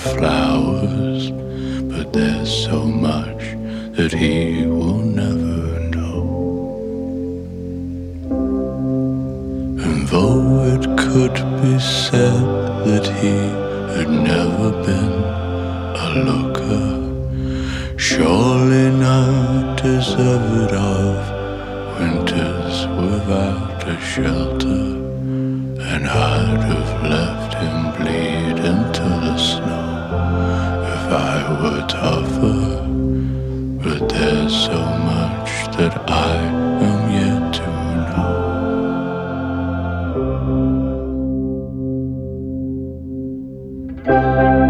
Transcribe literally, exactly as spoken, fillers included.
flowers, but there's so much that he will never know. And though it could be said that he had never been a looker, surely not deserved of winters without a shelter, and I'd have left him bleed into the snow if I were tougher. But there's so much that I am yet to know. Thank you.